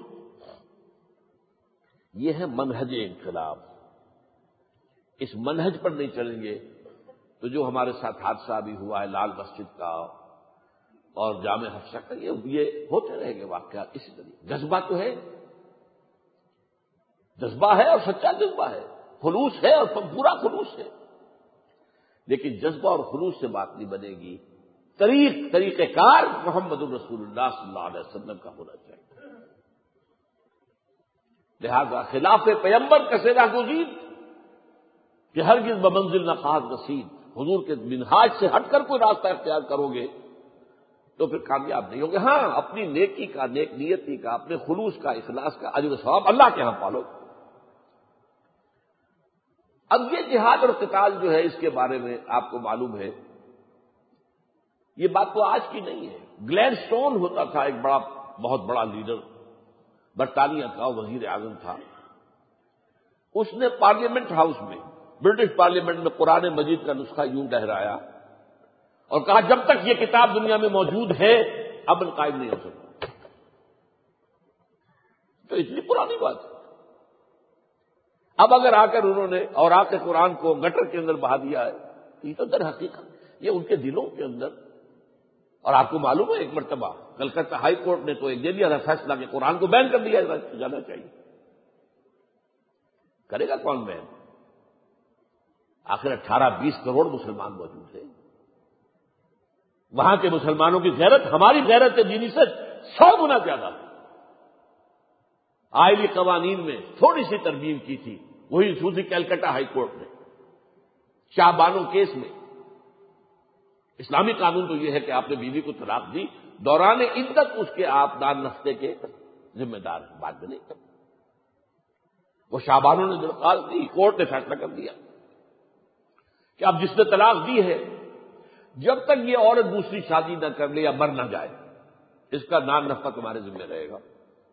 یہ ہے منہج انقلاب۔ اس منہج پر نہیں چلیں گے تو جو ہمارے ساتھ حادثہ ابھی ہوا ہے لال مسجد کا اور جامع حفصہ کا، یہ یہ ہوتے رہیں گے واقعات اسی طریقے۔ جذبہ تو ہے، جذبہ ہے اور سچا جذبہ ہے، خلوص ہے اور پورا خلوص ہے، لیکن جذبہ اور خلوص سے بات نہیں بنے گی، طریق طریقہ کار محمد الرسول اللہ صلی اللہ علیہ وسلم کا ہونا چاہیے۔ لہذا خلاف پیمبر کسیرہ گزید کہ ہرگز بمنزل نہ خواہد رسید، حضور کے منہاج سے ہٹ کر کوئی راستہ اختیار کرو گے تو پھر کامیاب نہیں ہوگے۔ ہاں، اپنی نیکی کا، نیک نیتی کا، اپنے خلوص کا، اخلاص کا اجر و ثواب اللہ کے ہاں پالو۔ اب یہ جہاد اور قتال جو ہے اس کے بارے میں آپ کو معلوم ہے، یہ بات تو آج کی نہیں ہے۔ گلیڈ سٹون ہوتا تھا ایک بڑا بہت بڑا لیڈر، برطانیہ کا وزیر اعظم تھا، اس نے پارلیمنٹ ہاؤس میں، برٹش پارلیمنٹ میں قرآن مجید کا نسخہ یوں لہرایا اور کہا جب تک یہ کتاب دنیا میں موجود ہے امن قائم نہیں ہو سکتا۔ تو اتنی پرانی بات ہے۔ اب اگر آ کر انہوں نے اور آ کے قرآن کو گٹر کے اندر بہا دیا ہے، یہ تو در حقیقت یہ ان کے دلوں کے اندر، اور آپ کو معلوم ہے ایک مرتبہ کلکتہ ہائی کورٹ نے تو ایک دے دیا تھا فیصلہ کہ قرآن کو بین کر دیا جانا چاہیے۔ کرے گا کون بین؟ آخر اٹھارہ بیس کروڑ مسلمان موجود ہیں، وہاں کے مسلمانوں کی غیرت ہماری غیرت دینی سے سو گنا زیادہ ہے۔ آئلی قوانین میں تھوڑی سی ترمیم کی تھی، وہی سوزی کلکتہ ہائی کورٹ نے شاہ بانو کیس میں۔ اسلامی قانون تو یہ ہے کہ آپ نے بیوی کو طلاق دی، دوران عدت اس کے آپ دان نفتے کے ذمہ دار ہیں، بعد میں نہیں۔ وہ شاہ بانو نے درخواست دی، کورٹ نے فیصلہ کر دیا کہ اب جس نے طلاق دی ہے جب تک یہ عورت دوسری شادی نہ کر لے یا مر نہ جائے اس کا نان نفقہ تمہارے ذمہ رہے گا۔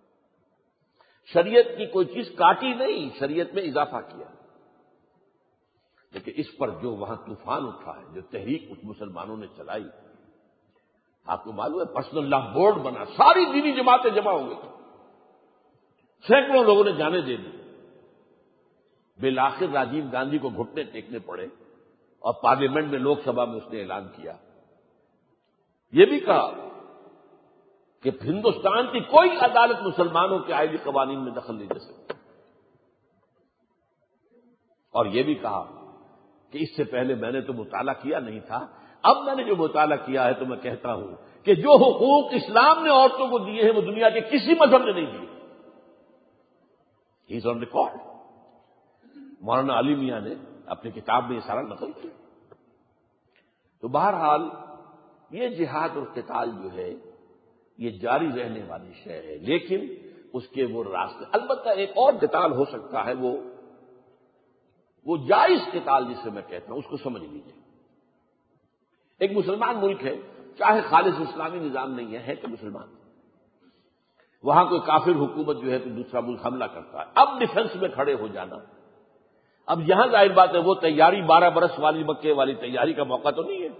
شریعت کی کوئی چیز کاٹی نہیں، شریعت میں اضافہ کیا، لیکن اس پر جو وہاں طوفان اٹھا ہے، جو تحریک کچھ مسلمانوں نے چلائی، آپ کو معلوم ہے پرسنل لا بورڈ بنا، ساری دینی جماعتیں جمع ہو گئی، سینکڑوں لوگوں نے جانے دے دی، بالآخر راجیو گاندھی کو گھٹنے ٹیکنے پڑے اور پارلیمنٹ میں لوک سبھا میں اس نے اعلان کیا، یہ بھی کہا کہ ہندوستان کی کوئی عدالت مسلمانوں کے آئلی قوانین میں دخل نہیں دے سکتی، اور یہ بھی کہا کہ اس سے پہلے میں نے تو مطالعہ کیا نہیں تھا، اب میں نے جو مطالعہ کیا ہے تو میں کہتا ہوں کہ جو حقوق اسلام نے عورتوں کو دیے ہیں وہ دنیا کے کسی مذہب نے نہیں دیے۔ He is on record. Maulana Ali میاں نے اپنی کتاب میں یہ سارا نقل کیا۔ تو بہرحال یہ جہاد اور قتال جو ہے یہ جاری رہنے والی شے ہے، لیکن اس کے وہ راستے، البتہ ایک اور قتال ہو سکتا ہے، وہ وہ جائز قتال جسے میں کہتا ہوں، اس کو سمجھ لیجیے۔ ایک مسلمان ملک ہے، چاہے خالص اسلامی نظام نہیں ہے، ہے کہ مسلمان، وہاں کوئی کافر حکومت جو ہے تو دوسرا ملک حملہ کرتا ہے، اب ڈیفنس میں کھڑے ہو جانا، اب یہاں ظاہر بات ہے وہ تیاری بارہ برس والی مکے والی تیاری کا موقع تو نہیں ہے،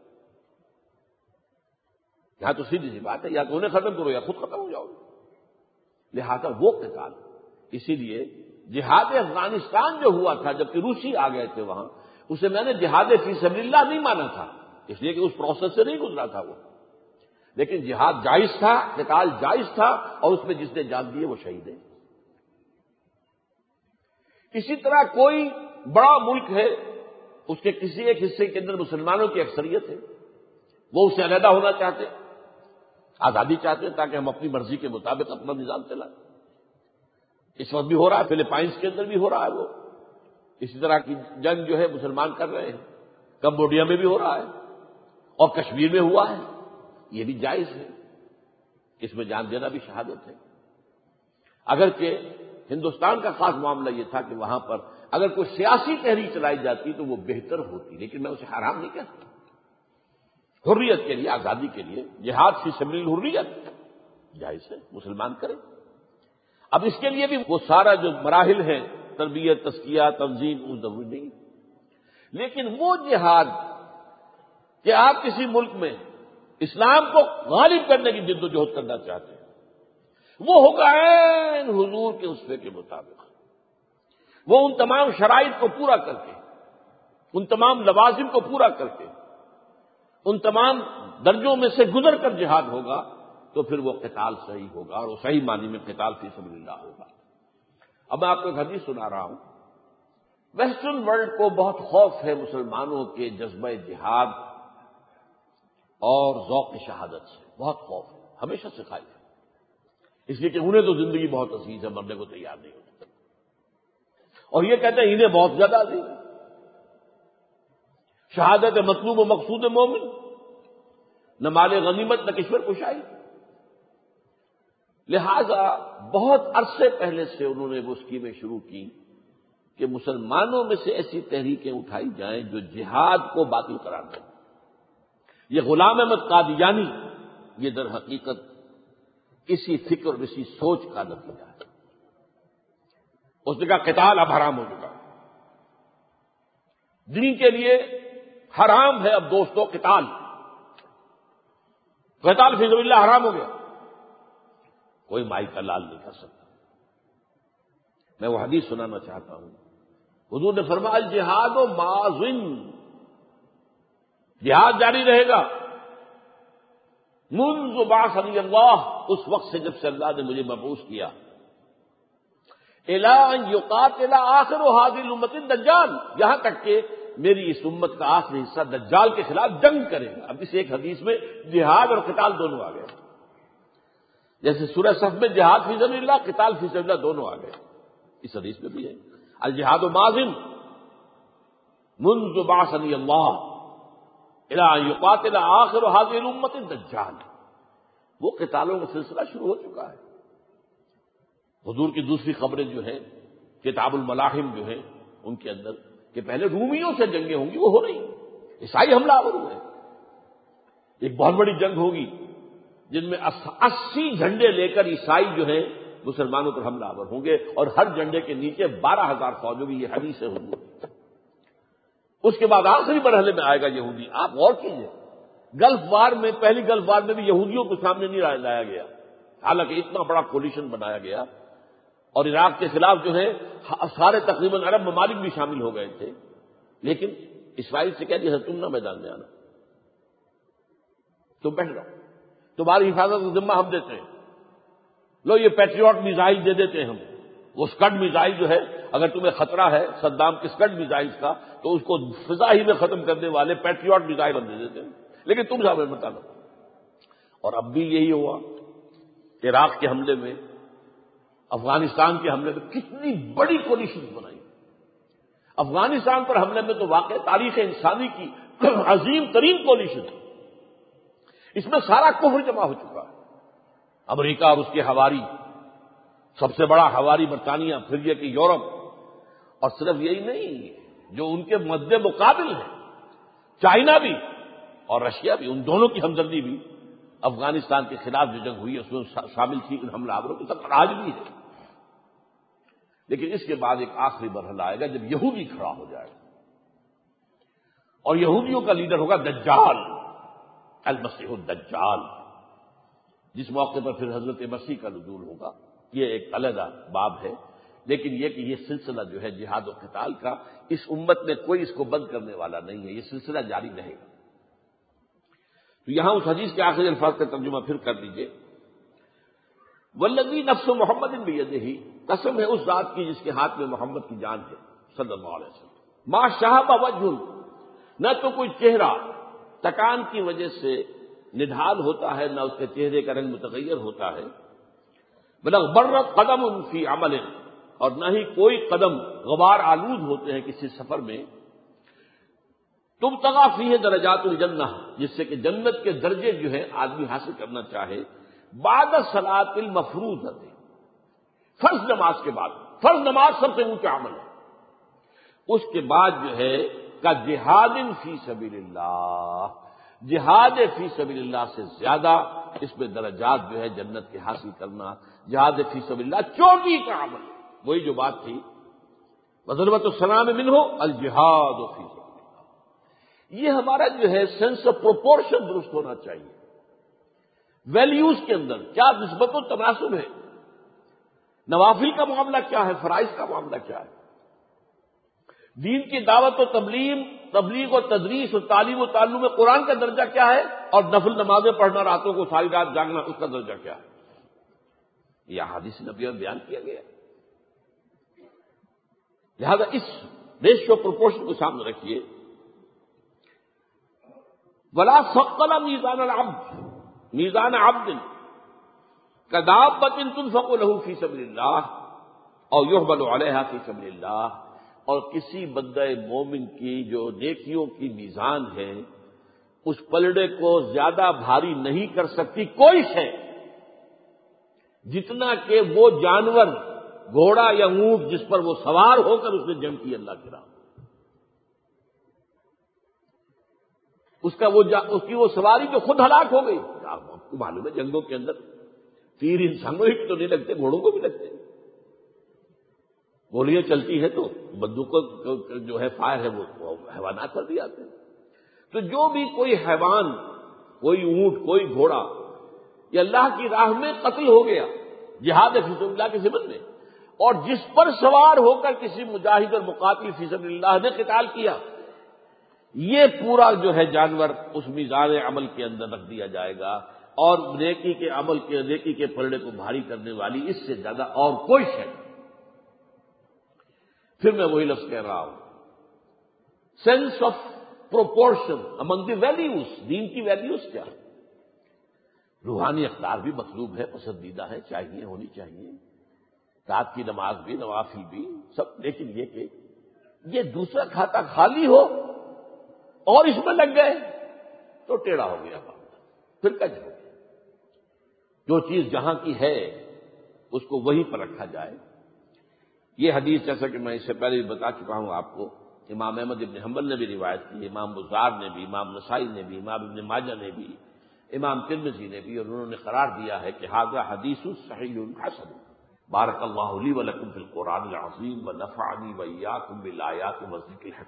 یہاں تو سیدھی سی بات ہے، یا تو انہیں ختم کرو یا خود ختم ہو جاؤ، لہذا وہ قتال۔ اسی لیے جہاد افغانستان جو ہوا تھا جبکہ روسی آ گئے تھے وہاں، اسے میں نے جہاد فی سبیل اللہ نہیں مانا تھا، اس لیے کہ اس پروسیس سے نہیں گزرا تھا وہ، لیکن جہاد جائز تھا، قتال جائز تھا، اور اس میں جس نے جان دیے وہ شہید ہے۔ اسی طرح کوئی بڑا ملک ہے، اس کے کسی ایک حصے کے اندر مسلمانوں کی اکثریت ہے، وہ اس سے علیحدہ ہونا چاہتے ہیں، آزادی چاہتے ہیں تاکہ ہم اپنی مرضی کے مطابق اپنا نظام چلائیں۔ اس وقت بھی ہو رہا ہے، فلپائنس کے اندر بھی ہو رہا ہے، وہ اسی طرح کی جنگ جو ہے مسلمان کر رہے ہیں، کمبوڈیا میں بھی ہو رہا ہے اور کشمیر میں ہوا ہے، یہ بھی جائز ہے، اس میں جان دینا بھی شہادت ہے۔ اگرچہ ہندوستان کا خاص معاملہ یہ تھا کہ وہاں پر اگر کوئی سیاسی تحریک چلائی جاتی تو وہ بہتر ہوتی، لیکن میں اسے حرام نہیں کہتا، حریت کے لیے، آزادی کے لیے، جہاد فی سبیل الحریت جائز ہے، مسلمان کرے۔ اب اس کے لیے بھی وہ سارا جو مراحل ہیں، تربیت، تزکیہ، تنظیم، وہ ضروری نہیں، لیکن وہ جہاد کہ آپ کسی ملک میں اسلام کو غالب کرنے کی جد و جہد کرنا چاہتے ہیں، وہ ہوگا عین حضور کے اسوے کے مطابق، وہ ان تمام شرائط کو پورا کر کے، ان تمام لوازم کو پورا کر کے، ان تمام درجوں میں سے گزر کر جہاد ہوگا، تو پھر وہ قتال صحیح ہوگا اور وہ صحیح معنی میں قتال فی سبیل اللہ ہوگا۔ اب میں آپ کو ایک حدیث سنا رہا ہوں۔ ویسٹرن ورلڈ کو بہت خوف ہے مسلمانوں کے جذبہ جہاد اور ذوق شہادت سے، بہت خوف ہے، ہمیشہ سے خائف ہے، اس لیے کہ انہیں تو زندگی بہت عزیز ہے، مرنے کو تیار نہیں ہوتے، اور یہ کہتے ہیں انہیں بہت زیادہ عزیز ہے۔ شہادت مطلوب و مقصود مومن، نہ مال غنیمت نہ کشور کشائی۔ لہذا بہت عرصے پہلے سے انہوں نے وہ اسکیمیں شروع کی کہ مسلمانوں میں سے ایسی تحریکیں اٹھائی جائیں جو جہاد کو باطل قرار دیں۔ یہ غلام احمد قادیانی یہ در حقیقت اسی فکر اور اسی سوچ کا نتیجہ ہے۔ اس نے کہا قتال اب حرام ہو چکا ہے، دین کے لیے حرام ہے اب دوستوں قتال، قتال فی سبیل اللہ حرام ہو گیا، کوئی مائی کا لال نہیں کر سکتا۔ میں وہ حدیث سنانا چاہتا ہوں، حضور نے فرمایا الجہاد و ماضٍ، جہاد جاری رہے گا منذ بعثنی اللہ، اس وقت سے جب سے اللہ نے مجھے مبعوث کیا، الی ان یقاتل آخر هذه الامة الدجال، یہاں تک کہ میری اس امت کا آخری حصہ دجال کے خلاف جنگ کرے گا۔ اب اس ایک حدیث میں جہاد اور قتال دونوں آ گئے، جیسے سورہ صف میں جہاد فی سبیل اللہ، قتال فی سبیل اللہ دونوں آ گئے، اس حدیث میں بھی ہے الجہاد ماضٍ منذ بعثنی اللہ الی ان یقاتل آخر هذه الامة الدجال، وہ قتالوں کا سلسلہ شروع ہو چکا ہے۔ حضور کی دوسری خبریں جو ہیں کتاب الملاحم جو ہیں ان کے اندر کہ پہلے رومیوں سے جنگیں ہوں گی، وہ ہو رہی ہیں، عیسائی حملہ آور ہوئے، ایک بہت بڑی جنگ ہوگی جن میں اسی جھنڈے لے کر عیسائی جو ہیں مسلمانوں پر حملہ آور ہوں گے، اور ہر جھنڈے کے نیچے بارہ ہزار فوج ہوگی، یہ حدیث ہے حضور۔ اس کے بعد آخری مرحلے میں آئے گا یہودی۔ آپ غور کیجئے، گلف وار میں، پہلی گلف وار میں بھی یہودیوں کو سامنے نہیں لایا گیا، حالانکہ اتنا بڑا کولیشن بنایا گیا، اور عراق کے خلاف جو ہے سارے تقریباً عرب ممالک بھی شامل ہو گئے تھے، لیکن اسرائیل سے کہہ دیا تم نہ میدان میں آنا، تم بیٹھ جاؤ، تمہاری حفاظت کا ذمہ ہم دیتے ہیں، لو یہ پیٹریوٹ میزائل دے دیتے ہیں ہم، وہ اسکڈ میزائل جو ہے اگر تمہیں خطرہ ہے صدام کے اسکڈ میزائل کا تو اس کو فضا ہی میں ختم کرنے والے پیٹریوٹ میزائل ہم دے دیتے ہیں، لیکن تم سامنے مت آنا۔ اور اب بھی یہی ہوا، عراق کے حملے میں، افغانستان کے حملے میں کتنی بڑی کولیشن بنائی، افغانستان پر حملے میں تو واقع تاریخ انسانی کی عظیم ترین کولیشن، اس میں سارا کفر جمع ہو چکا ہے، امریکہ اور اس کے حواری، سب سے بڑا حواری برطانیہ، پھر یہ کہ یورپ، اور صرف یہی نہیں، جو ان کے مد مقابل ہے چائنا بھی اور رشیا بھی، ان دونوں کی ہمدردی بھی افغانستان کے خلاف جو جنگ ہوئی ہے اس میں شامل تھی ان حملہ آوروں کی، سب آج بھی ہے۔ لیکن اس کے بعد ایک آخری مرحلہ آئے گا جب یہودی کھڑا ہو جائے گا، اور یہودیوں کا لیڈر ہوگا دجال، المسیح الدجال، جس موقع پر پھر حضرت مسیح کا نزول ہوگا۔ یہ ایک علیحدہ باب ہے، لیکن یہ کہ یہ سلسلہ جو ہے جہاد و قتال کا، اس امت میں کوئی اس کو بند کرنے والا نہیں ہے، یہ سلسلہ جاری رہے گا۔ تو یہاں اس حدیث کے آخری الفاظ کا ترجمہ پھر کر دیجئے، والذی نفس محمد بیدہ، قسم ہے اس ذات کی جس کے ہاتھ میں محمد کی جان ہے صلی اللہ علیہ وسلم، ما شہب وجہ، نہ تو کوئی چہرہ تکان کی وجہ سے نڈھال ہوتا ہے، نہ اس کے چہرے کا رنگ متغیر ہوتا ہے، بل غبرت قدم فی عمل، اور نہ ہی کوئی قدم غبار آلود ہوتے ہیں کسی سفر میں، تبتغى فیہ درجات الجنہ، جس سے کہ جنت کے درجے جو ہے آدمی حاصل کرنا چاہے، بعد صلاۃ المفروضہ، فرض نماز کے بعد۔ فرض نماز سب سے اونچا عمل ہے، اس کے بعد جو ہے کا جہاد فی سبیل اللہ، جہاد فی سبیل اللہ سے زیادہ اس میں درجات جو ہے جنت کے حاصل کرنا، جہاد فی سبیل اللہ چوٹی کا عمل ہے۔ وہی جو بات تھی وَضَرْبَةُ السَّلَامِ مِنْهُ الْجِهَادُ فِي سَبِيلِ اللَّهِ، یہ ہمارا جو ہے سینس آف پروپورشن درست ہونا چاہیے۔ ویلیوز کے اندر کیا نسبت و تناسب ہے، نوافل کا معاملہ کیا ہے، فرائض کا معاملہ کیا ہے، دین کی دعوت و تبلیغ تبلیغ و تدریس و تعلیم و تعلم میں قرآن کا درجہ کیا ہے، اور نفل نمازیں پڑھنا، راتوں کو ساری رات جاگنا، اس کا درجہ کیا ہے، یہ احادیث نبوی میں بیان کیا گیا۔ لہذا اس ریشیو پروپورشن کو سامنے رکھیے۔ ولا ثقل میزان العبد، میزان عبد کدابۃ تنفق له فی سبیل اللہ اور یحمل علیہا فی سبیل اللہ، اور کسی بندہ مومن کی جو نیکیوں کی میزان ہے، اس پلڑے کو زیادہ بھاری نہیں کر سکتی کوئی شے، جتنا کہ وہ جانور، گھوڑا یا اونٹ جس پر وہ سوار ہو کر اس نے جنگ کی اللہ کی راہ، اس کا وہ جا... اس کی وہ سواری جو خود ہلاک ہو گئی۔ آپ کو معلوم ہے جنگوں کے اندر تیر انسانوں ہی تو نہیں لگتے، گھوڑوں کو بھی لگتے ہیں، گولیاں چلتی ہے تو بندوقوں جو ہے فائر ہے وہ حیوانات پر بھی آتے ہیں۔ تو جو بھی کوئی حیوان، کوئی اونٹ، کوئی گھوڑا یہ اللہ کی راہ میں قتل ہو گیا جہاد فی سبیل اللہ کے ضمن میں، اور جس پر سوار ہو کر کسی مجاہد اور مقاتل فی سبیل اللہ نے قتال کیا، یہ پورا جو ہے جانور اس میزان عمل کے اندر رکھ دیا جائے گا، اور نیکی کے عمل کے نیکی کے پلڑے کو بھاری کرنے والی اس سے زیادہ اور کوئی شے نہیں۔ پھر میں وہی لفظ کہہ رہا ہوں، sense of proportion among the values, دین کی ویلیوز کیا ہے، روحانی اقدار بھی مطلوب ہے، پسندیدہ ہے، چاہیے، ہونی چاہیے، رات کی نماز بھی، نوافل بھی سب، لیکن یہ کہ یہ دوسرا کھاتا خالی ہو اور اس میں لگ گئے تو ٹیڑھا ہو گیا معاملہ، پھر کج ہو گیا۔ جو چیز جہاں کی ہے اس کو وہیں پر رکھا جائے۔ یہ حدیث جیسا کہ میں اس سے پہلے بھی بتا چکا ہوں آپ کو، امام احمد ابن حنبل نے بھی روایت کی، امام بزار نے بھی، امام نسائی نے بھی، امام ابن ماجہ نے بھی، امام ترمذی نے بھی، اور انہوں نے قرار دیا ہے کہ ھذا حدیث صحیح حسن۔ بارک اللہ لی ولکم فی القرآن العظیم ونفعنی وإیاکم بالآیات والذکر الحکیم۔